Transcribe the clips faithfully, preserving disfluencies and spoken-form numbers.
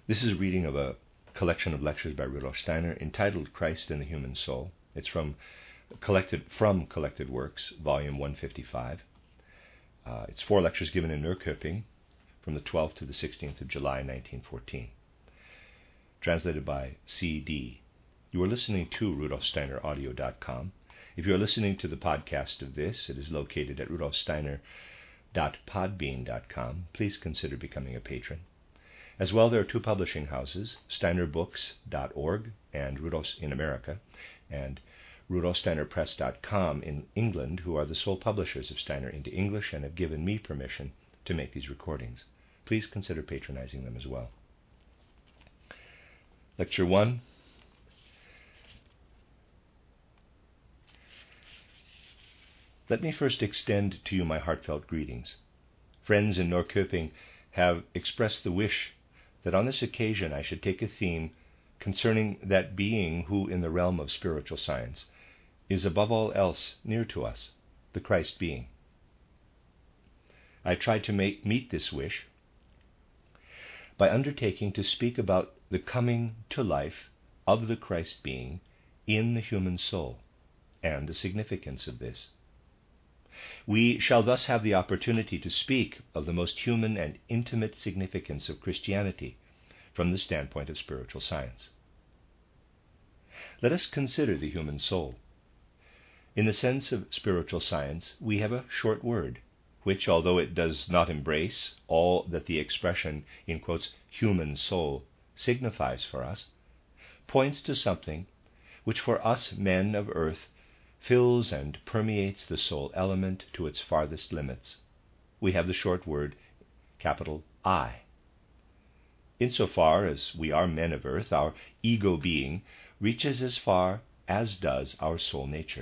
This is a reading of a collection of lectures by Rudolf Steiner entitled Christ and the Human Soul. It's from collected from Collected Works, volume one fifty-five. Uh, it's four lectures given in Norrköping from the twelfth to the sixteenth of July, nineteen fourteen. Translated by C D. You are listening to rudolf steiner audio dot com. If you are listening to the podcast of this, it is located at rudolf steiner dot podbean dot com. Please consider becoming a patron. As well, there are two publishing houses, steiner books dot org and Rudolf in America, and rudolf steiner press dot com in England, who are the sole publishers of Steiner into English and have given me permission to make these recordings. Please consider patronizing them as well. Lecture one. Let me first extend to you my heartfelt greetings. Friends in Norrköping have expressed the wish that on this occasion I should take a theme concerning that being who, in the realm of spiritual science, is above all else near to us, the Christ being. I tried to make, meet this wish by undertaking to speak about the coming to life of the Christ being in the human soul and the significance of this. We shall thus have the opportunity to speak of the most human and intimate significance of Christianity from the standpoint of spiritual science. Let us consider the human soul. In the sense of spiritual science, we have a short word, which, although it does not embrace all that the expression, in quotes, human soul signifies for us, points to something which for us men of earth fills and permeates the soul element to its farthest limits. We have the short word, capital I. Insofar as we are men of earth, our ego being reaches as far as does our soul nature.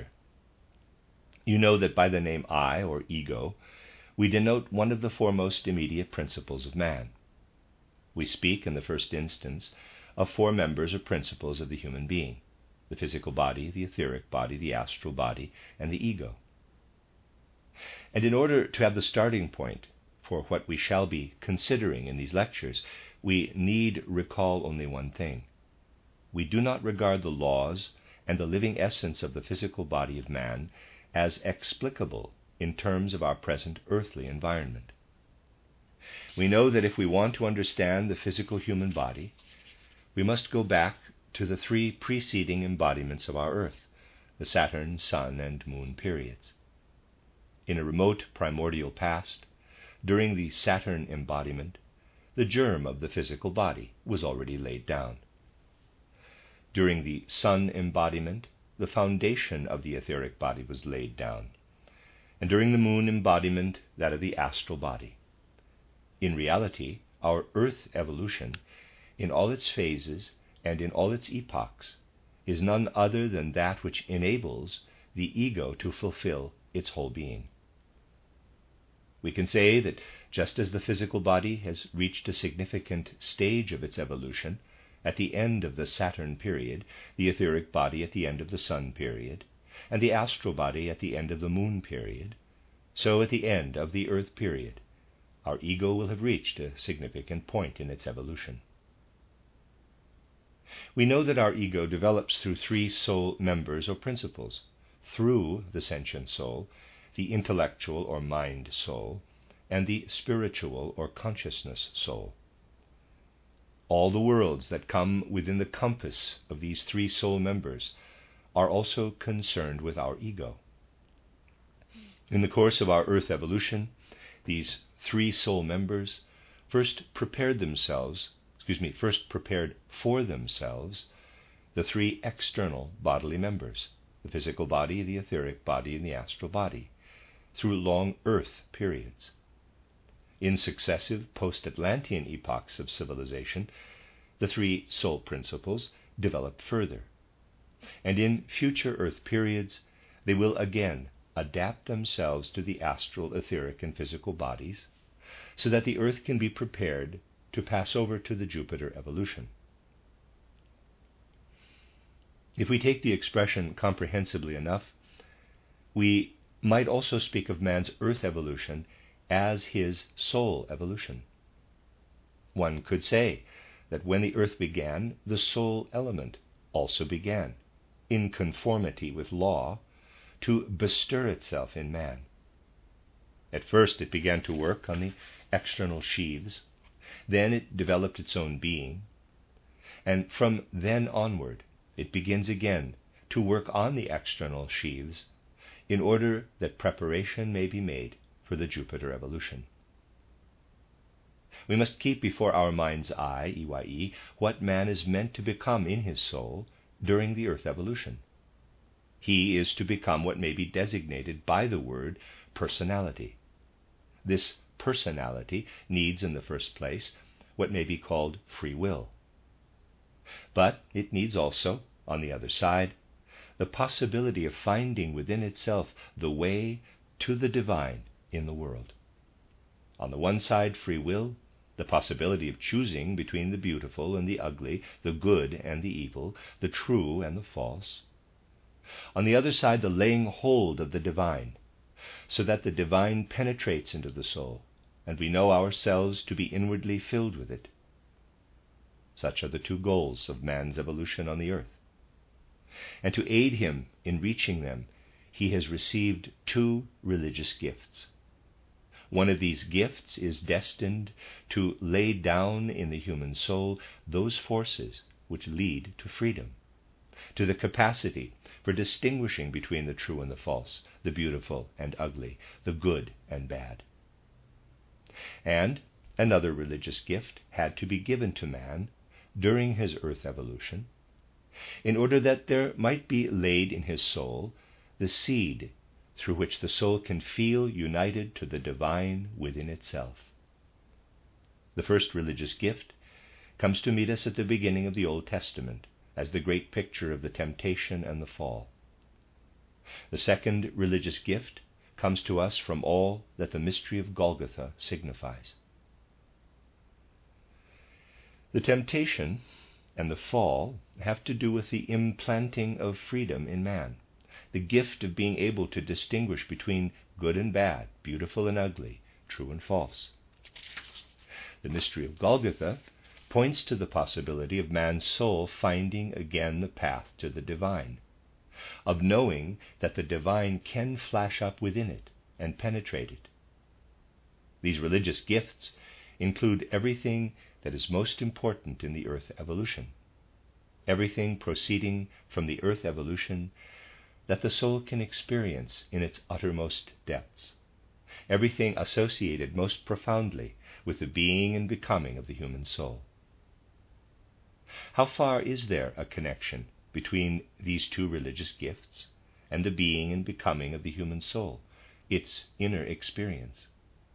You know that by the name I, or ego, we denote one of the foremost immediate principles of man. We speak, in the first instance, of four members or principles of the human being: the physical body, the etheric body, the astral body, and the ego. And in order to have the starting point for what we shall be considering in these lectures, we need recall only one thing. We do not regard the laws and the living essence of the physical body of man as explicable in terms of our present earthly environment. We know that if we want to understand the physical human body, we must go back to the three preceding embodiments of our earth, the Saturn, Sun, and Moon periods. In a remote primordial past, during the Saturn embodiment, the germ of the physical body was already laid down. During the Sun embodiment, the foundation of the etheric body was laid down, and during the Moon embodiment, that of the astral body. In reality, our earth evolution, in all its phases and in all its epochs, is none other than that which enables the ego to fulfill its whole being. We can say that just as the physical body has reached a significant stage of its evolution at the end of the Saturn period, the etheric body at the end of the Sun period, and the astral body at the end of the Moon period, so at the end of the Earth period, our ego will have reached a significant point in its evolution. We know that our ego develops through three soul members or principles: through the sentient soul, the intellectual or mind soul, and the spiritual or consciousness soul. All the worlds that come within the compass of these three soul members are also concerned with our ego. In the course of our earth evolution, these three soul members first prepared themselves, excuse me, first prepared for themselves the three external bodily members, the physical body, the etheric body, and the astral body, through long earth periods. In successive post-Atlantean epochs of civilization, the three soul principles develop further, and in future earth periods they will again adapt themselves to the astral, etheric, and physical bodies, so that the earth can be prepared to pass over to the Jupiter evolution. If we take the expression comprehensively enough, we might also speak of man's earth evolution as his soul evolution. One could say that when the earth began, the soul element also began, in conformity with law, to bestir itself in man. At first it began to work on the external sheaths, then it developed its own being, and from then onward it begins again to work on the external sheaths in order that preparation may be made for the Jupiter evolution. We must keep before our mind's eye, E Y E, what man is meant to become in his soul during the earth evolution. He is to become what may be designated by the word personality. This personality needs, in the first place, what may be called free will. But it needs also, on the other side, the possibility of finding within itself the way to the divine in the world. On the one side, free will, the possibility of choosing between the beautiful and the ugly, the good and the evil, the true and the false. On the other side, the laying hold of the divine, so that the divine penetrates into the soul, and we know ourselves to be inwardly filled with it. Such are the two goals of man's evolution on the earth. And to aid him in reaching them, he has received two religious gifts. One of these gifts is destined to lay down in the human soul those forces which lead to freedom, to the capacity for distinguishing between the true and the false, the beautiful and ugly, the good and bad. And another religious gift had to be given to man during his earth evolution, in order that there might be laid in his soul the seed through which the soul can feel united to the divine within itself. The first religious gift comes to meet us at the beginning of the Old Testament as the great picture of the temptation and the fall. The second religious gift comes to us from all that the mystery of Golgotha signifies. The temptation and the fall have to do with the implanting of freedom in man, the gift of being able to distinguish between good and bad, beautiful and ugly, true and false. The mystery of Golgotha points to the possibility of man's soul finding again the path to the divine, of knowing that the divine can flash up within it and penetrate it. These religious gifts include everything that is most important in the earth evolution, everything proceeding from the earth evolution that the soul can experience in its uttermost depths, everything associated most profoundly with the being and becoming of the human soul. How far is there a connection between these two religious gifts and the being and becoming of the human soul, its inner experience?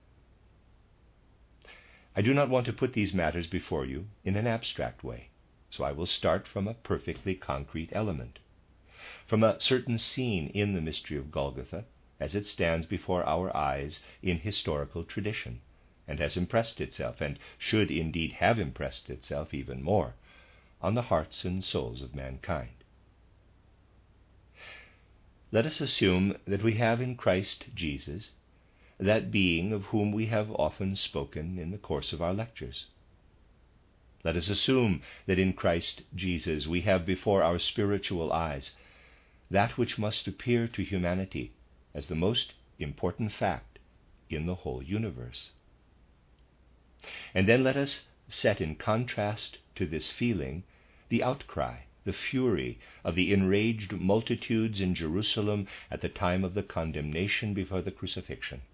I do not want to put these matters before you in an abstract way, so I will start from a perfectly concrete element, from a certain scene in the mystery of Golgotha as it stands before our eyes in historical tradition, and has impressed itself, and should indeed have impressed itself even more, on the hearts and souls of mankind. Let us assume that we have in Christ Jesus that being of whom we have often spoken in the course of our lectures. Let us assume that in Christ Jesus we have before our spiritual eyes that which must appear to humanity as the most important fact in the whole universe. And then let us set in contrast to this feeling the outcry, the fury of the enraged multitudes in Jerusalem at the time of the condemnation before the crucifixion.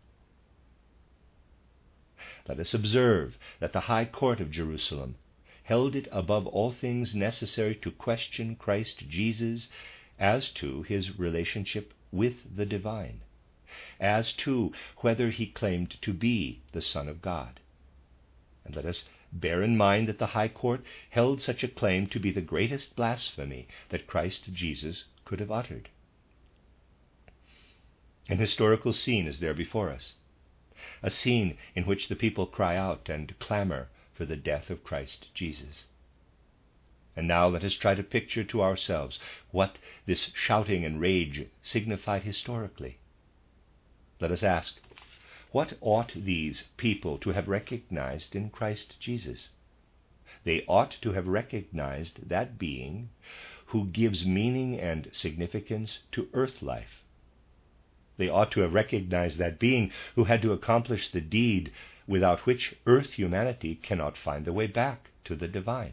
Let us observe that the high court of Jerusalem held it above all things necessary to question Christ Jesus as to his relationship with the divine, as to whether he claimed to be the Son of God. And let us bear in mind that the high court held such a claim to be the greatest blasphemy that Christ Jesus could have uttered. An historical scene is there before us, a scene in which the people cry out and clamor for the death of Christ Jesus. And now let us try to picture to ourselves what this shouting and rage signified historically. Let us ask, what ought these people to have recognized in Christ Jesus? they ought to have recognized that being who gives meaning and significance to earth life. They ought to have recognized that being who had to accomplish the deed without which earth humanity cannot find the way back to the divine.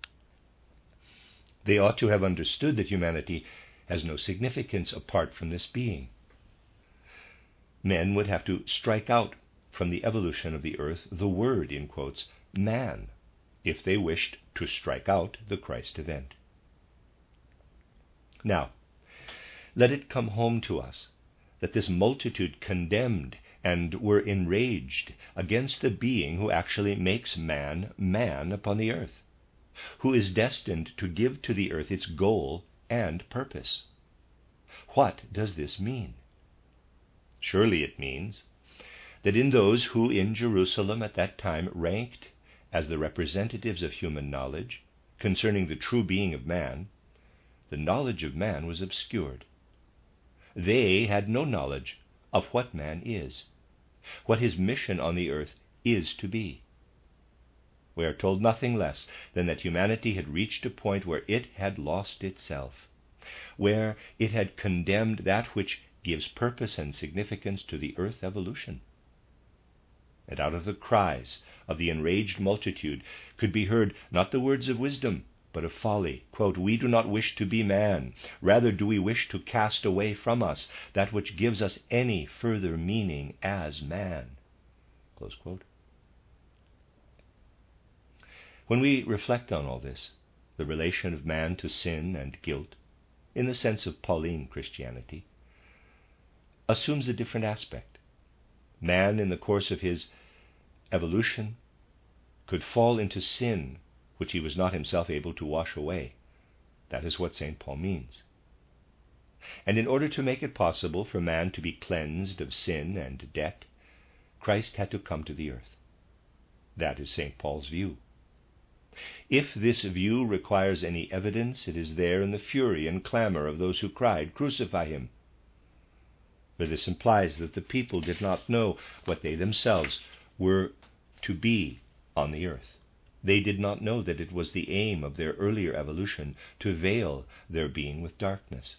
They ought to have understood that humanity has no significance apart from this being. Men would have to strike out from the evolution of the earth the word, in quotes, man, if they wished to strike out the Christ event. Now, let it come home to us that this multitude condemned and were enraged against the being who actually makes man man upon the earth, who is destined to give to the earth its goal and purpose. What does this mean? Surely it means that in those who in Jerusalem at that time ranked as the representatives of human knowledge concerning the true being of man, the knowledge of man was obscured. They had no knowledge of what man is, what his mission on the earth is to be. We are told nothing less than that humanity had reached a point where it had lost itself, where it had condemned that which gives purpose and significance to the earth evolution. And out of the cries of the enraged multitude could be heard not the words of wisdom, but of folly. Quote, "We do not wish to be man. Rather do we wish to cast away from us that which gives us any further meaning as man." Close quote. When we reflect on all this, the relation of man to sin and guilt, in the sense of Pauline Christianity, assumes a different aspect. Man, in the course of his evolution, could fall into sin which he was not himself able to wash away. That is what Saint Paul means. And in order to make it possible for man to be cleansed of sin and debt, Christ had to come to the earth. That is Saint Paul's view. If this view requires any evidence, it is there in the fury and clamor of those who cried, "Crucify him." For this implies that the people did not know what they themselves were to be on the earth. They did not know that it was the aim of their earlier evolution to veil their being with darkness.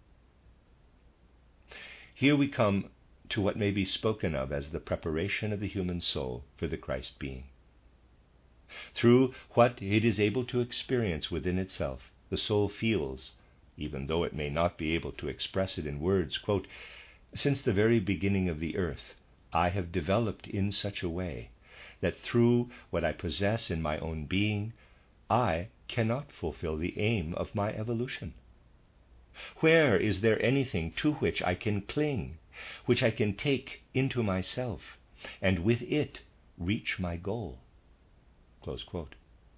Here we come to what may be spoken of as the preparation of the human soul for the Christ being. Through what it is able to experience within itself, the soul feels, even though it may not be able to express it in words, quote, "Since the very beginning of the earth, I have developed in such a way that through what I possess in my own being, I cannot fulfill the aim of my evolution. Where is there anything to which I can cling, which I can take into myself, and with it reach my goal?" Close quote.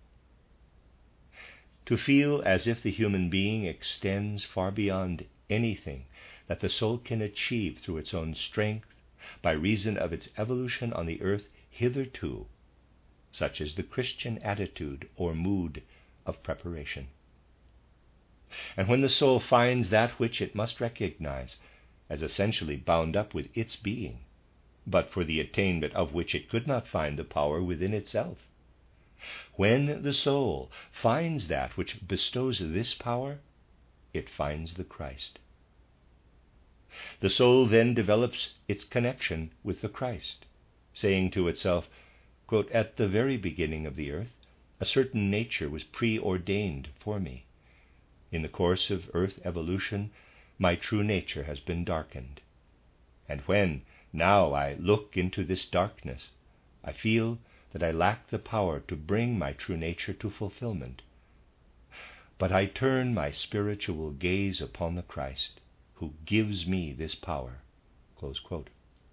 To feel as if the human being extends far beyond anything that the soul can achieve through its own strength by reason of its evolution on the earth hitherto, such is the Christian attitude or mood of preparation. And when the soul finds that which it must recognize as essentially bound up with its being, but for the attainment of which it could not find the power within itself, when the soul finds that which bestows this power, it finds the Christ. The soul then develops its connection with the Christ, saying to itself, quote, "At the very beginning of the earth, a certain nature was preordained for me. In the course of earth evolution, my true nature has been darkened. And when now I look into this darkness, I feel that I lack the power to bring my true nature to fulfillment. But I turn my spiritual gaze upon the Christ, who gives me this power." Close quote.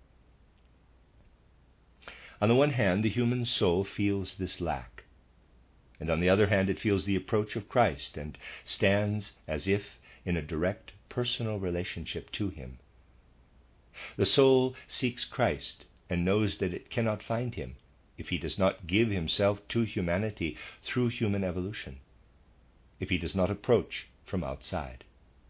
On the one hand, the human soul feels this lack, and on the other hand, it feels the approach of Christ and stands as if in a direct personal relationship to him. The soul seeks Christ and knows that it cannot find him if he does not give himself to humanity through human evolution, if he does not approach from outside.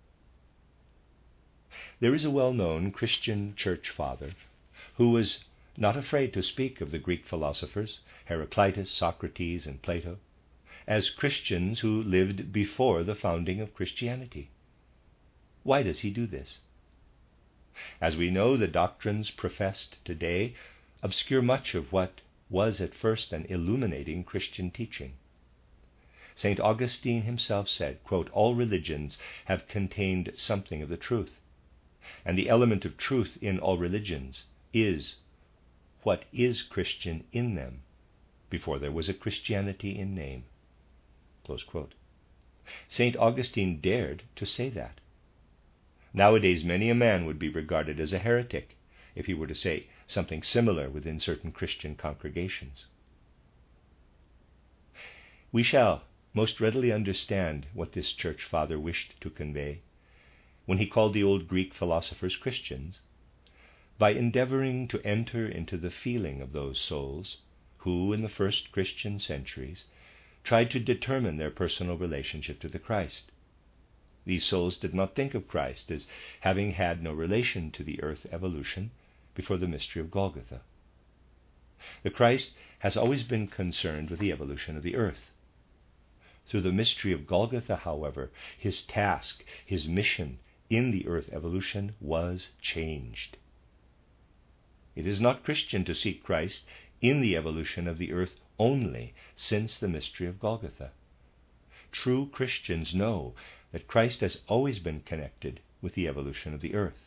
There is a well-known Christian church father who was not afraid to speak of the Greek philosophers, Heraclitus, Socrates, and Plato, as Christians who lived before the founding of Christianity. Why does he do this? As we know, the doctrines professed today obscure much of what was at first an illuminating Christian teaching. Saint Augustine himself said, quote, "All religions have contained something of the truth, and the element of truth in all religions is what is Christian in them before there was a Christianity in name." Close quote. Saint Augustine dared to say that. Nowadays, many a man would be regarded as a heretic if he were to say something similar within certain Christian congregations. We shall most readily understand what this church father wished to convey when he called the old Greek philosophers Christians, by endeavoring to enter into the feeling of those souls who, in the first Christian centuries, tried to determine their personal relationship to the Christ. These souls did not think of Christ as having had no relation to the earth evolution before the mystery of Golgotha. The Christ has always been concerned with the evolution of the earth. Through the mystery of Golgotha, however, his task, his mission in the earth evolution was changed. It is not Christian to seek Christ in the evolution of the earth only since the mystery of Golgotha. True Christians know that Christ has always been connected with the evolution of the earth.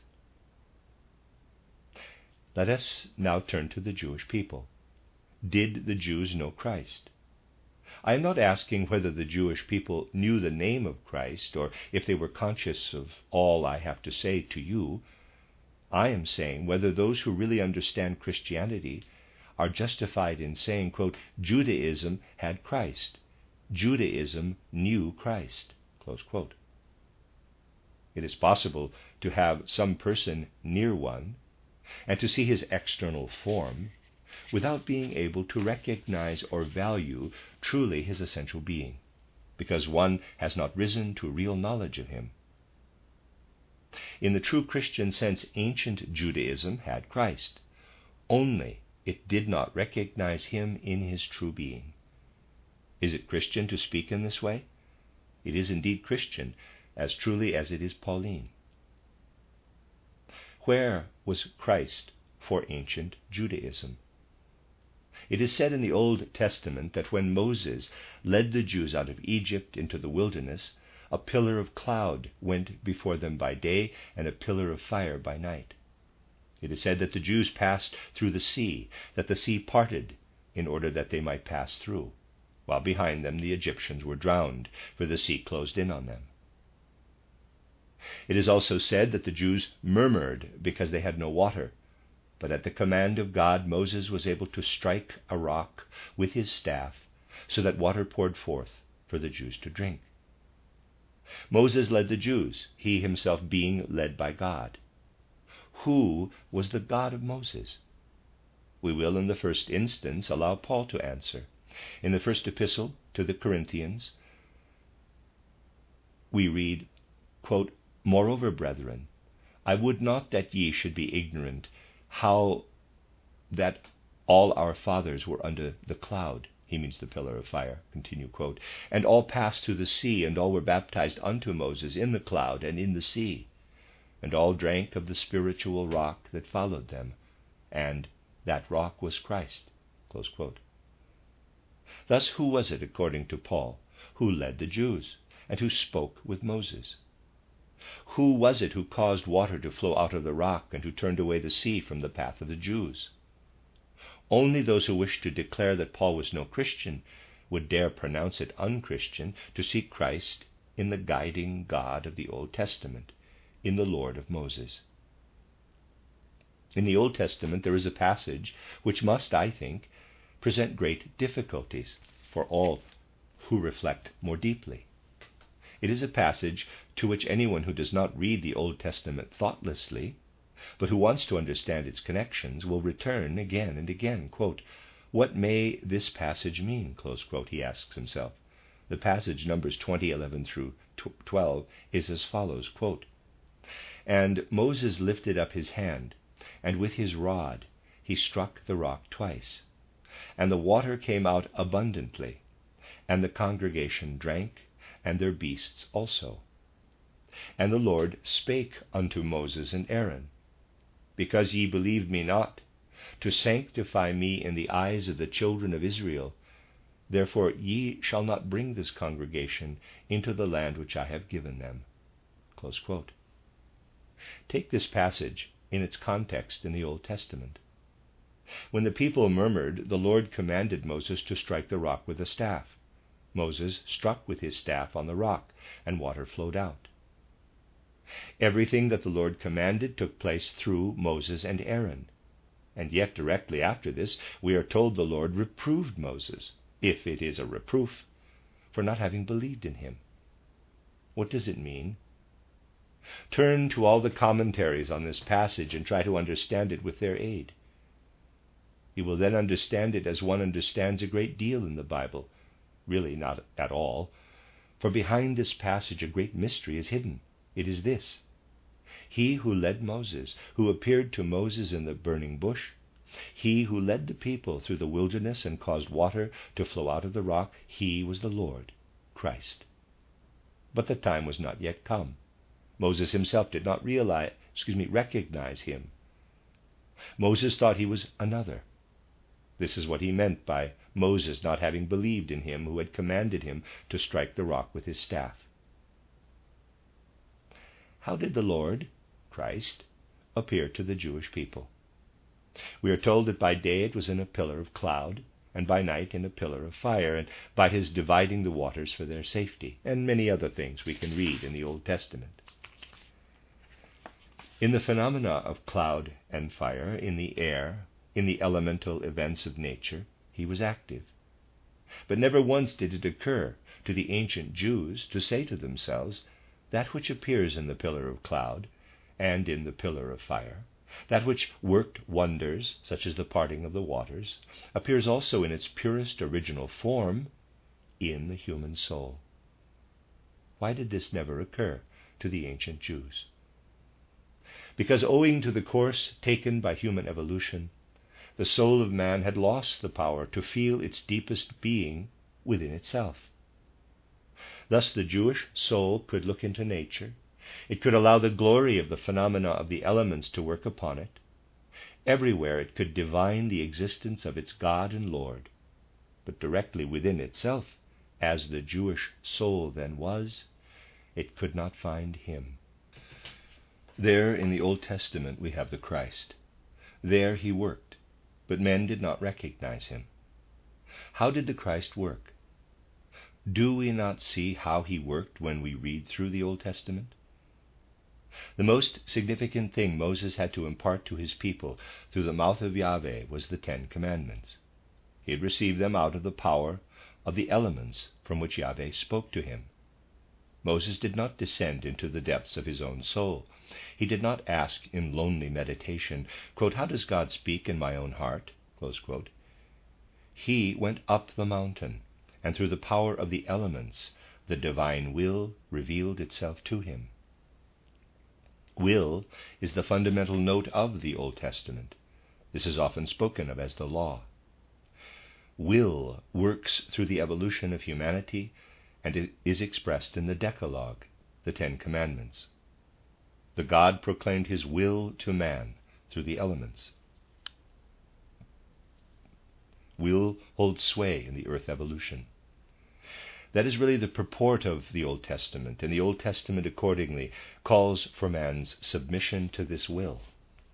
Let us now turn to the Jewish people. Did the Jews know Christ? I am not asking whether the Jewish people knew the name of Christ or if they were conscious of all I have to say to you. I am saying whether those who really understand Christianity are justified in saying, quote, "Judaism had Christ. Judaism knew Christ." Close quote. It is possible to have some person near one and to see his external form without being able to recognize or value truly his essential being, because one has not risen to real knowledge of him. In the true Christian sense, ancient Judaism had Christ, only it did not recognize him in his true being. Is it Christian to speak in this way? It is indeed Christian, as truly as it is Pauline. Where was Christ for ancient Judaism? It is said in the Old Testament that when Moses led the Jews out of Egypt into the wilderness, a pillar of cloud went before them by day and a pillar of fire by night. It is said that the Jews passed through the sea, that the sea parted in order that they might pass through, while behind them the Egyptians were drowned, for the sea closed in on them. It is also said that the Jews murmured because they had no water, but at the command of God, Moses was able to strike a rock with his staff so that water poured forth for the Jews to drink. Moses led the Jews, he himself being led by God. Who was the God of Moses? We will, in the first instance, allow Paul to answer. In the first epistle to the Corinthians, we read, quote, "Moreover, brethren, I would not that ye should be ignorant how that all our fathers were under the cloud," he means the pillar of fire, continue quote, "and all passed through the sea, and all were baptized unto Moses in the cloud and in the sea, and all drank of the spiritual rock that followed them, and that rock was Christ." Close quote. Thus, who was it, according to Paul, who led the Jews and who spoke with Moses? Who was it who caused water to flow out of the rock and who turned away the sea from the path of the Jews? Only those who wished to declare that Paul was no Christian would dare pronounce it unchristian to seek Christ in the guiding God of the Old Testament, in the Lord of Moses. In the Old Testament there is a passage which must, I think, present great difficulties for all who reflect more deeply. It is a passage to which anyone who does not read the Old Testament thoughtlessly, but who wants to understand its connections, will return again and again. Quote, "What may this passage mean?" Close quote, he asks himself. The passage, Numbers twenty, eleven through twelve, is as follows, quote, "And Moses lifted up his hand, and with his rod he struck the rock twice, and the water came out abundantly, And the congregation drank, and their beasts also. And the Lord spake unto Moses and Aaron, Because ye believed me not, to sanctify me in the eyes of the children of Israel, therefore ye shall not bring this congregation into the land which I have given them. Close quote. Take this passage in its context in the Old Testament. When the people murmured, the Lord commanded Moses to strike the rock with a staff. Moses struck with his staff on the rock, and water flowed out. Everything that the Lord commanded took place through Moses and Aaron. And yet directly after this, we are told the Lord reproved Moses, if it is a reproof, for not having believed in him. What does it mean? Turn to all the commentaries on this passage and try to understand it with their aid. You will then understand it as one understands a great deal in the Bible, really not at all, for behind this passage a great mystery is hidden. It is this: He who led Moses, who appeared to Moses in the burning bush, he who led the people through the wilderness and caused water to flow out of the rock, he was the Lord, Christ. But the time was not yet come. Moses himself did not realize, excuse me, recognize him. Moses thought he was another. This is what he meant by Moses not having believed in him who had commanded him to strike the rock with his staff. How did the Lord, Christ, appear to the Jewish people? We are told that by day it was in a pillar of cloud, and by night in a pillar of fire, and by his dividing the waters for their safety, and many other things we can read in the Old Testament. In the phenomena of cloud and fire, in the air, in the elemental events of nature, he was active. But never once did it occur to the ancient Jews to say to themselves, that which appears in the pillar of cloud and in the pillar of fire, that which worked wonders, such as the parting of the waters, appears also in its purest original form in the human soul. Why did this never occur to the ancient Jews? Because owing to the course taken by human evolution, the soul of man had lost the power to feel its deepest being within itself. Thus the Jewish soul could look into nature. It could allow the glory of the phenomena of the elements to work upon it. Everywhere it could divine the existence of its God and Lord. But directly within itself, as the Jewish soul then was, it could not find him. There in the Old Testament we have the Christ. There he worked, but men did not recognize him. How did the Christ work? Do we not see how he worked when we read through the Old Testament? The most significant thing Moses had to impart to his people through the mouth of Yahweh was the Ten Commandments. He had received them out of the power of the elements from which Yahweh spoke to him. Moses did not descend into the depths of his own soul. He did not ask in lonely meditation, quote, "How does God speak in my own heart?" Close quote. He went up the mountain, and through the power of the elements, the divine will revealed itself to him. Will is the fundamental note of the Old Testament. This is often spoken of as the law. Will works through the evolution of humanity, and it is expressed in the Decalogue, the Ten Commandments. The God proclaimed his will to man through the elements. Will holds sway in the earth evolution. That is really the purport of the Old Testament, and the Old Testament accordingly calls for man's submission to this will.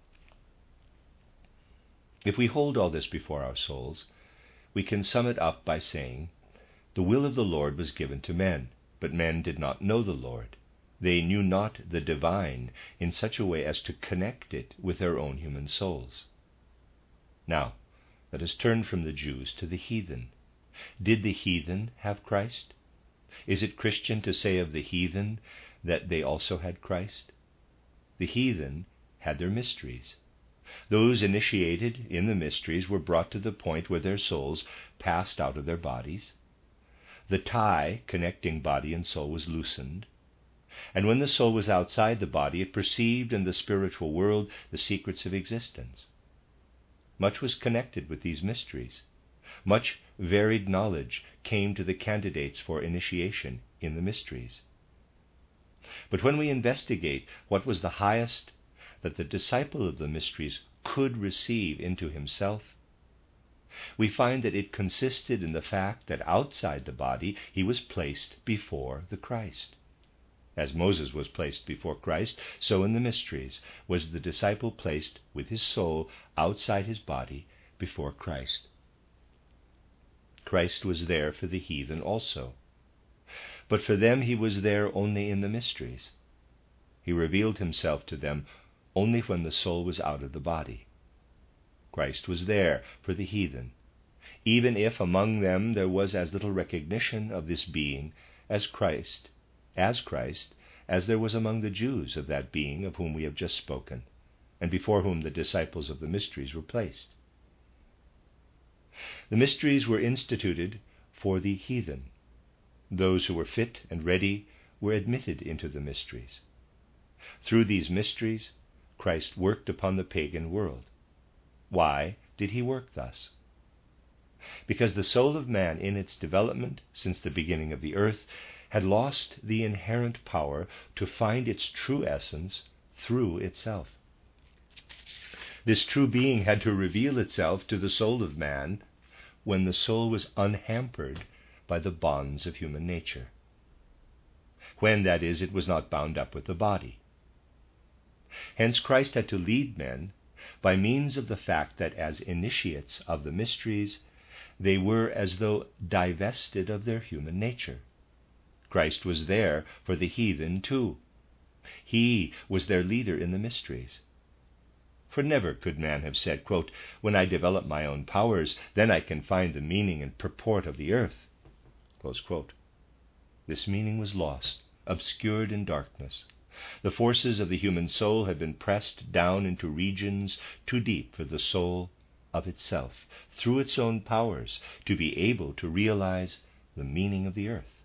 If we hold all this before our souls, we can sum it up by saying, the will of the Lord was given to men, but men did not know the Lord. They knew not the divine in such a way as to connect it with their own human souls. Now, let us turn from the Jews to the heathen. Did the heathen have Christ? Is it Christian to say of the heathen that they also had Christ? The heathen had their mysteries. Those initiated in the mysteries were brought to the point where their souls passed out of their bodies. The tie connecting body and soul was loosened. And when the soul was outside the body, it perceived in the spiritual world the secrets of existence. Much was connected with these mysteries. Much varied knowledge came to the candidates for initiation in the mysteries. But when we investigate what was the highest that the disciple of the mysteries could receive into himself, we find that it consisted in the fact that outside the body he was placed before the Christ. As Moses was placed before Christ, so in the mysteries was the disciple placed with his soul outside his body before Christ. Christ was there for the heathen also, but for them he was there only in the mysteries. He revealed himself to them only when the soul was out of the body. Christ was there for the heathen, even if among them there was as little recognition of this being as Christ, as Christ, as there was among the Jews of that being of whom we have just spoken, and before whom the disciples of the mysteries were placed. The mysteries were instituted for the heathen. Those who were fit and ready were admitted into the mysteries. Through these mysteries, Christ worked upon the pagan world. Why did he work thus? Because the soul of man in its development since the beginning of the earth had lost the inherent power to find its true essence through itself. This true being had to reveal itself to the soul of man when the soul was unhampered by the bonds of human nature. When, that is, it was not bound up with the body. Hence Christ had to lead men by means of the fact that as initiates of the mysteries, they were as though divested of their human nature. Christ was there for the heathen too. He was their leader in the mysteries. For never could man have said, quote, "When I develop my own powers, then I can find the meaning and purport of the earth." Close quote. This meaning was lost, obscured in darkness. The forces of the human soul had been pressed down into regions too deep for the soul of itself, through its own powers, to be able to realize the meaning of the earth.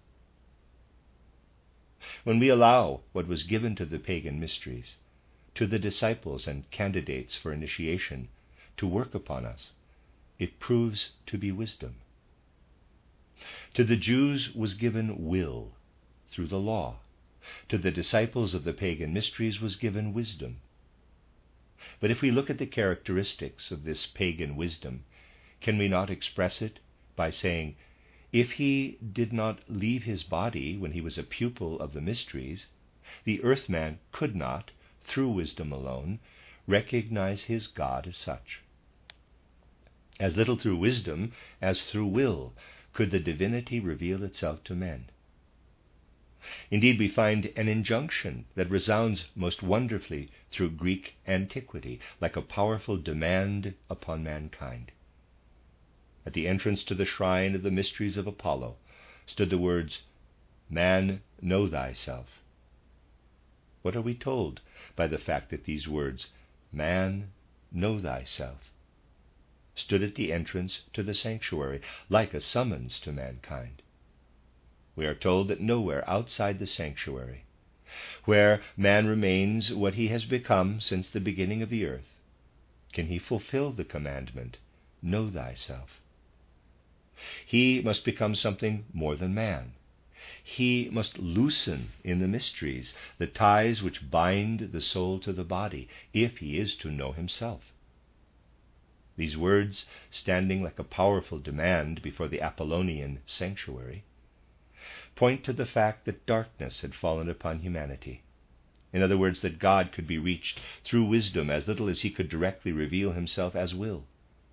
When we allow what was given to the pagan mysteries, to the disciples and candidates for initiation, to work upon us, it proves to be wisdom. To the Jews was given will through the law. To the disciples of the pagan mysteries was given wisdom. But if we look at the characteristics of this pagan wisdom, can we not express it by saying, if he did not leave his body when he was a pupil of the mysteries, the earthman could not, through wisdom alone, recognize his God as such. As little through wisdom as through will could the divinity reveal itself to men. Indeed, we find an injunction that resounds most wonderfully through Greek antiquity, like a powerful demand upon mankind. At the entrance to the shrine of the mysteries of Apollo stood the words, "Man, know thyself." What are we told by the fact that these words, "Man, know thyself," stood at the entrance to the sanctuary, like a summons to mankind? We are told that nowhere outside the sanctuary, where man remains what he has become since the beginning of the earth, can he fulfill the commandment, "Know thyself." He must become something more than man. He must loosen in the mysteries the ties which bind the soul to the body, if he is to know himself. These words, standing like a powerful demand before the Apollonian sanctuary, point to the fact that darkness had fallen upon humanity. In other words, that God could be reached through wisdom as little as he could directly reveal himself as will.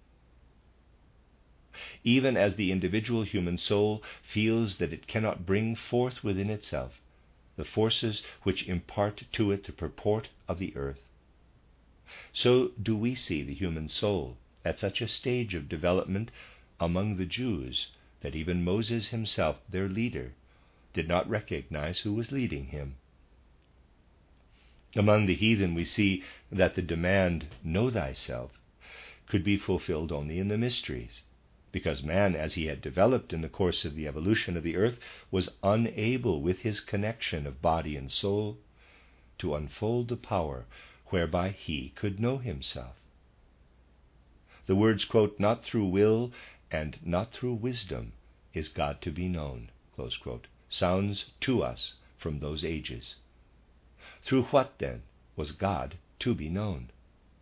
Even as the individual human soul feels that it cannot bring forth within itself the forces which impart to it the purport of the earth, so do we see the human soul at such a stage of development among the Jews that even Moses himself, their leader, did not recognize who was leading him. Among the heathen we see that the demand, "Know thyself," could be fulfilled only in the mysteries, because man, as he had developed in the course of the evolution of the earth, was unable, with his connection of body and soul, to unfold the power whereby he could know himself. The words, quote, "not through will and not through wisdom is God to be known," close quote, sounds to us from those ages. Through what, then, was God to be known?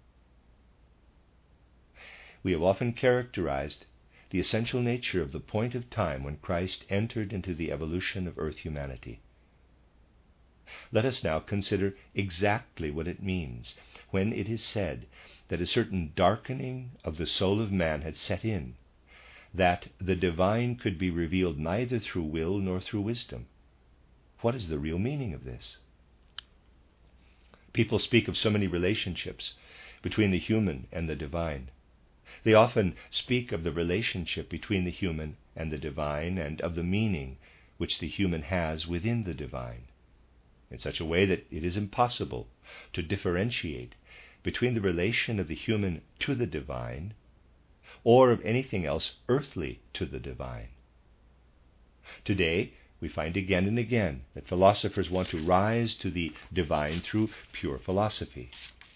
We have often characterized the essential nature of the point of time when Christ entered into the evolution of earth humanity. Let us now consider exactly what it means when it is said that a certain darkening of the soul of man had set in, that the divine could be revealed neither through will nor through wisdom. What is the real meaning of this? People speak of so many relationships between the human and the divine. They often speak of the relationship between the human and the divine, and of the meaning which the human has within the divine, in such a way that it is impossible to differentiate between the relation of the human to the divine or of anything else earthly to the divine. Today, we find again and again that philosophers want to rise to the divine through pure philosophy.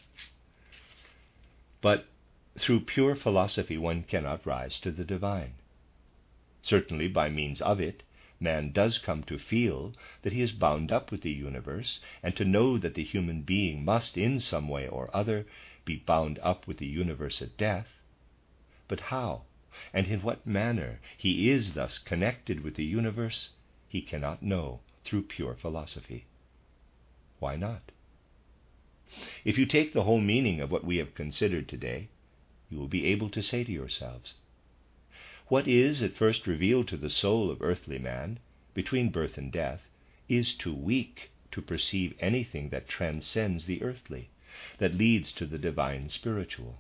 But through pure philosophy one cannot rise to the divine. Certainly, by means of it, man does come to feel that he is bound up with the universe, and to know that the human being must, in some way or other, be bound up with the universe at death. But how, and in what manner he is thus connected with the universe, he cannot know through pure philosophy. Why not? If you take the whole meaning of what we have considered today, you will be able to say to yourselves, what is at first revealed to the soul of earthly man between birth and death is too weak to perceive anything that transcends the earthly, that leads to the divine spiritual.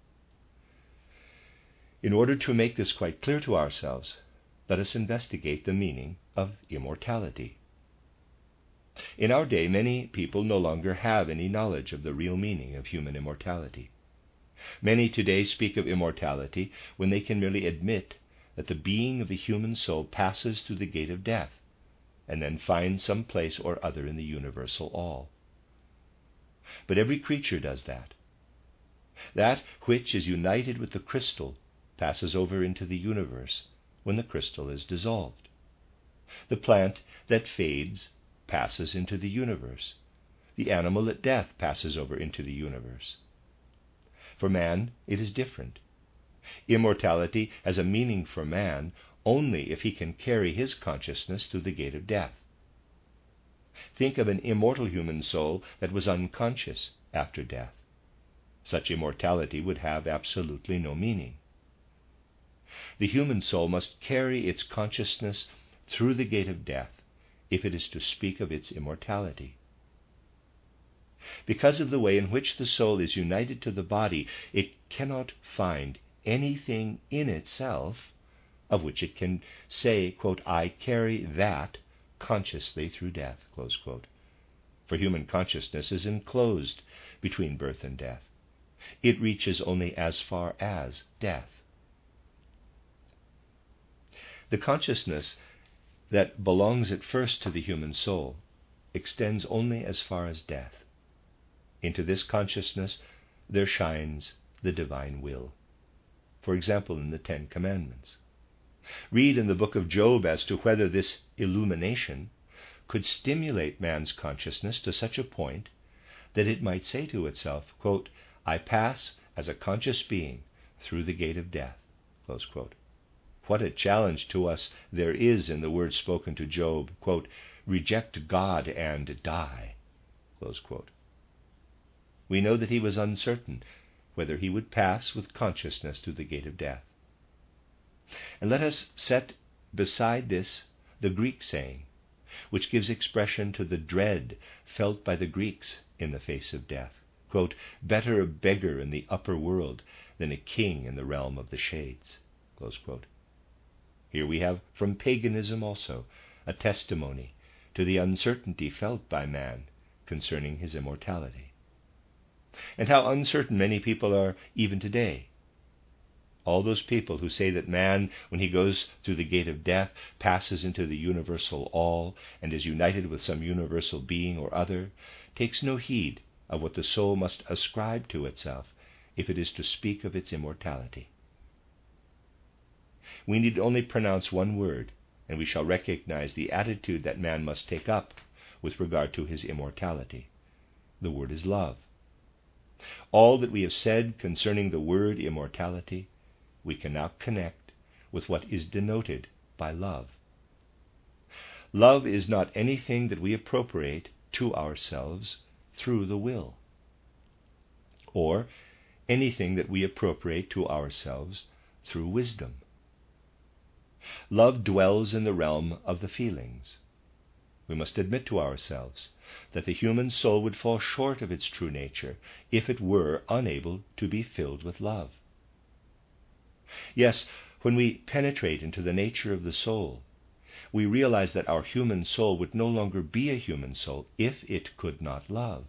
In order to make this quite clear to ourselves, let us investigate the meaning of immortality. In our day, many people no longer have any knowledge of the real meaning of human immortality. Many today speak of immortality when they can merely admit that the being of the human soul passes through the gate of death and then finds some place or other in the universal all. But every creature does that. That which is united with the crystal passes over into the universe when the crystal is dissolved. The plant that fades passes into the universe. The animal at death passes over into the universe. For man, it is different. Immortality has a meaning for man only if he can carry his consciousness through the gate of death. Think of an immortal human soul that was unconscious after death. Such immortality would have absolutely no meaning. The human soul must carry its consciousness through the gate of death if it is to speak of its immortality. Because of the way in which the soul is united to the body, it cannot find anything in itself of which it can say, quote, I carry that consciously through death, close quote. For human consciousness is enclosed between birth and death. It reaches only as far as death. The consciousness that belongs at first to the human soul extends only as far as death. Into this consciousness there shines the divine will. For example, in the Ten Commandments. Read in the book of Job as to whether this illumination could stimulate man's consciousness to such a point that it might say to itself, quote, I pass as a conscious being through the gate of death, close quote. What a challenge to us there is in the words spoken to Job, quote, reject God and die, close quote. We know that he was uncertain whether he would pass with consciousness through the gate of death. And let us set beside this the Greek saying, which gives expression to the dread felt by the Greeks in the face of death. Quote, better a beggar in the upper world than a king in the realm of the shades. Close quote. Here we have from paganism also a testimony to the uncertainty felt by man concerning his immortality. And how uncertain many people are even today. All those people who say that man, when he goes through the gate of death, passes into the universal all and is united with some universal being or other, takes no heed of what the soul must ascribe to itself if it is to speak of its immortality. We need only pronounce one word, and we shall recognize the attitude that man must take up with regard to his immortality. The word is love. All that we have said concerning the word immortality, we can now connect with what is denoted by love. Love is not anything that we appropriate to ourselves through the will, or anything that we appropriate to ourselves through wisdom. Love dwells in the realm of the feelings. We must admit to ourselves that the human soul would fall short of its true nature if it were unable to be filled with love. Yes, when we penetrate into the nature of the soul, we realize that our human soul would no longer be a human soul if it could not love.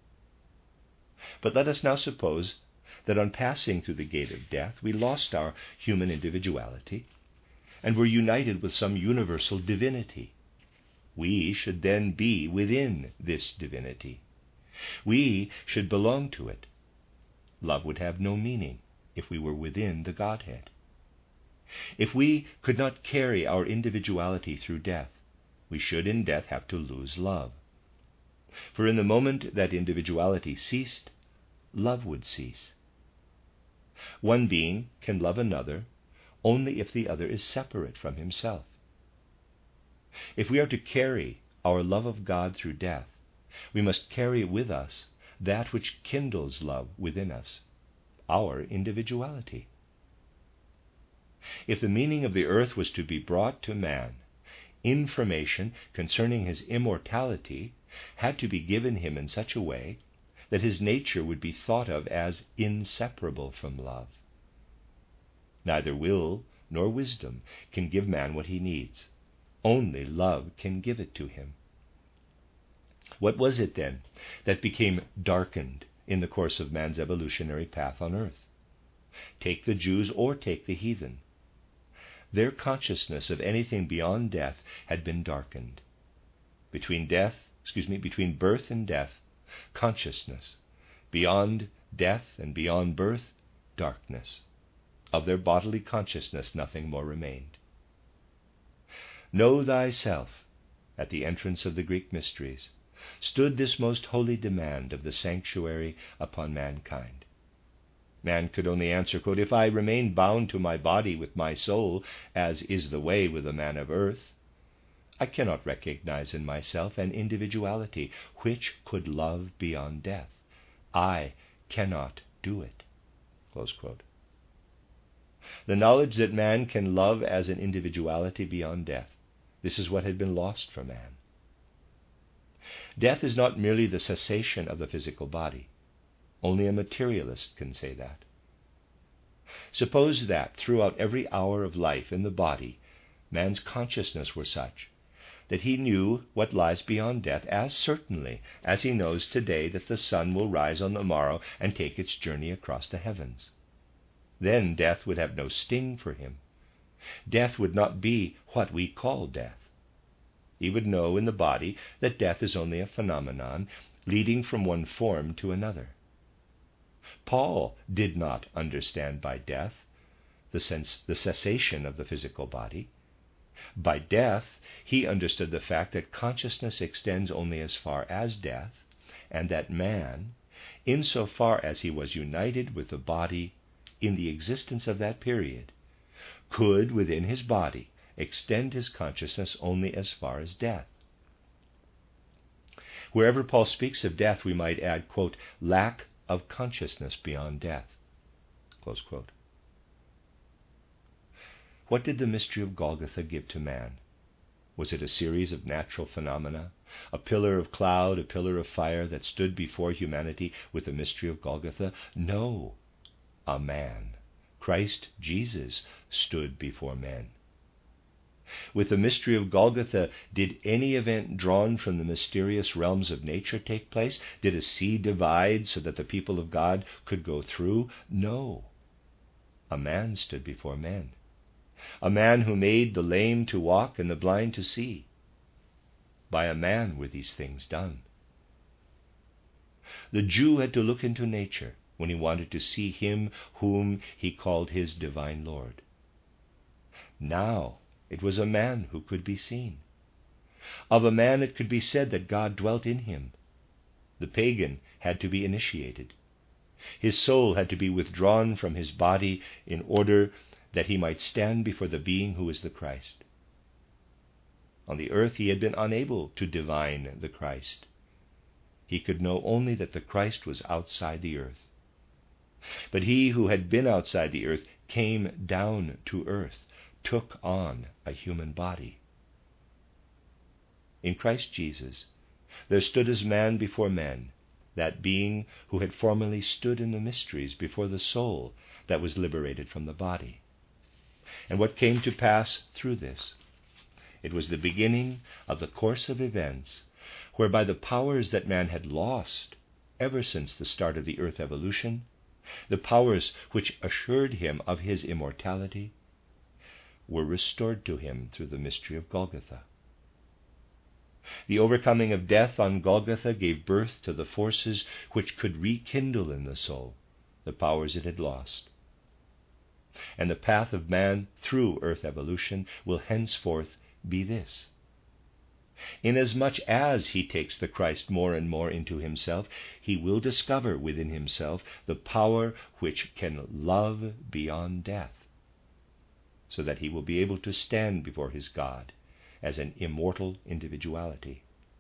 But let us now suppose that on passing through the gate of death, we lost our human individuality and were united with some universal divinity. We should then be within this divinity. We should belong to it. Love would have no meaning if we were within the Godhead. If we could not carry our individuality through death, we should in death have to lose love. For in the moment that individuality ceased, love would cease. One being can love another only if the other is separate from himself. If we are to carry our love of God through death, we must carry with us that which kindles love within us, our individuality. If the meaning of the earth was to be brought to man, information concerning his immortality had to be given him in such a way that his nature would be thought of as inseparable from love. Neither will nor wisdom can give man what he needs. Only love can give it to him. What was it then that became darkened in the course of man's evolutionary path on earth? Take the Jews or take the heathen. Their consciousness of anything beyond death had been darkened. Between death, excuse me, between birth and death, consciousness. Beyond death and beyond birth, darkness. Of their bodily consciousness, nothing more remained. Know thyself, at the entrance of the Greek mysteries, stood this most holy demand of the sanctuary upon mankind. Man could only answer, quote, "If I remain bound to my body with my soul, as is the way with a man of earth, I cannot recognize in myself an individuality which could love beyond death. I cannot do it." Close quote. The knowledge that man can love as an individuality beyond death, this is what had been lost for man. Death is not merely the cessation of the physical body. Only a materialist can say that. Suppose that throughout every hour of life in the body, man's consciousness were such that he knew what lies beyond death as certainly as he knows today that the sun will rise on the morrow and take its journey across the heavens. Then death would have no sting for him. Death would not be what we call death. He would know in the body that death is only a phenomenon leading from one form to another. Paul did not understand by death the, sense, the cessation of the physical body. By death, he understood the fact that consciousness extends only as far as death, and that man, insofar as he was united with the body in the existence of that period, could, within his body, extend his consciousness only as far as death. Wherever Paul speaks of death, we might add, quote, "lack of consciousness beyond death." Close quote. What did the mystery of Golgotha give to man? Was it a series of natural phenomena, a pillar of cloud, a pillar of fire that stood before humanity with the mystery of Golgotha? No, a man, Christ Jesus, stood before men. With the mystery of Golgotha, did any event drawn from the mysterious realms of nature take place? Did a sea divide so that the people of God could go through? No. A man stood before men. A man who made the lame to walk and the blind to see. By a man were these things done. The Jew had to look into nature when he wanted to see him whom he called his divine Lord. Now it was a man who could be seen. Of a man it could be said that God dwelt in him. The pagan had to be initiated. His soul had to be withdrawn from his body in order that he might stand before the being who is the Christ. On the earth he had been unable to divine the Christ. He could know only that the Christ was outside the earth. But he who had been outside the earth came down to earth, took on a human body. In Christ Jesus, there stood as man before men, that being who had formerly stood in the mysteries before the soul that was liberated from the body. And what came to pass through this? It was the beginning of the course of events whereby the powers that man had lost ever since the start of the earth evolution, the powers which assured him of his immortality, were restored to him through the mystery of Golgotha. The overcoming of death on Golgotha gave birth to the forces which could rekindle in the soul the powers it had lost. And the path of man through earth evolution will henceforth be this. Inasmuch as he takes the Christ more and more into himself, he will discover within himself the power which can love beyond death, so that he will be able to stand before his God as an immortal individuality.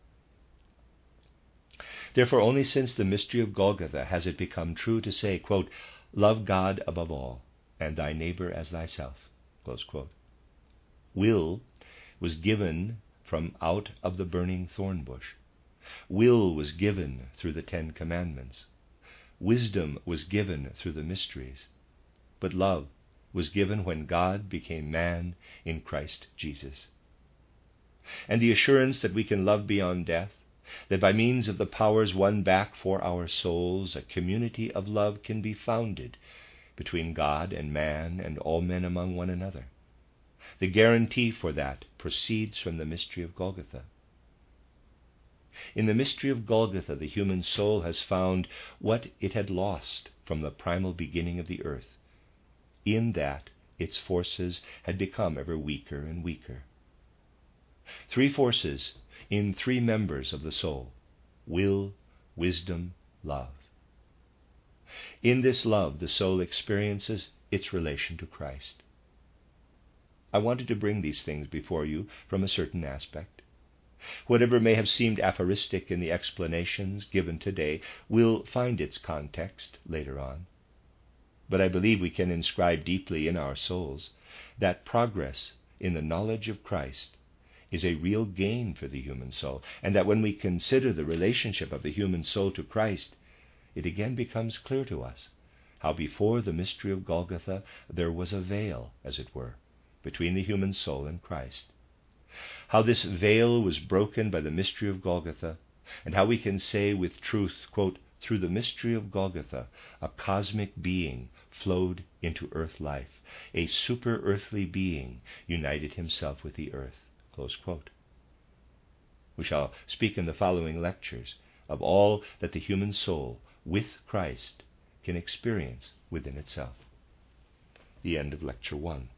Therefore, only since the mystery of Golgotha has it become true to say, quote, "Love God above all, and thy neighbor as thyself." Close quote. Will was given from out of the burning thorn bush. Will was given through the Ten Commandments. Wisdom was given through the mysteries. But love was given when God became man in Christ Jesus. And the assurance that we can love beyond death, that by means of the powers won back for our souls, a community of love can be founded between God and man and all men among one another. The guarantee for that proceeds from the mystery of Golgotha. In the mystery of Golgotha, the human soul has found what it had lost from the primal beginning of the earth. In that, its forces had become ever weaker and weaker. Three forces in three members of the soul: will, wisdom, love. In this love, the soul experiences its relation to Christ. I wanted to bring these things before you from a certain aspect. Whatever may have seemed aphoristic in the explanations given today will find its context later on. But I believe we can inscribe deeply in our souls that progress in the knowledge of Christ is a real gain for the human soul, and that when we consider the relationship of the human soul to Christ, it again becomes clear to us how before the mystery of Golgotha there was a veil, as it were, between the human soul and Christ. How this veil was broken by the mystery of Golgotha, and how we can say with truth, quote, "Through the mystery of Golgotha, a cosmic being flowed into earth life. A super-earthly being united himself with the earth." Close quote. We shall speak in the following lectures of all that the human soul, with Christ, can experience within itself. The end of Lecture one.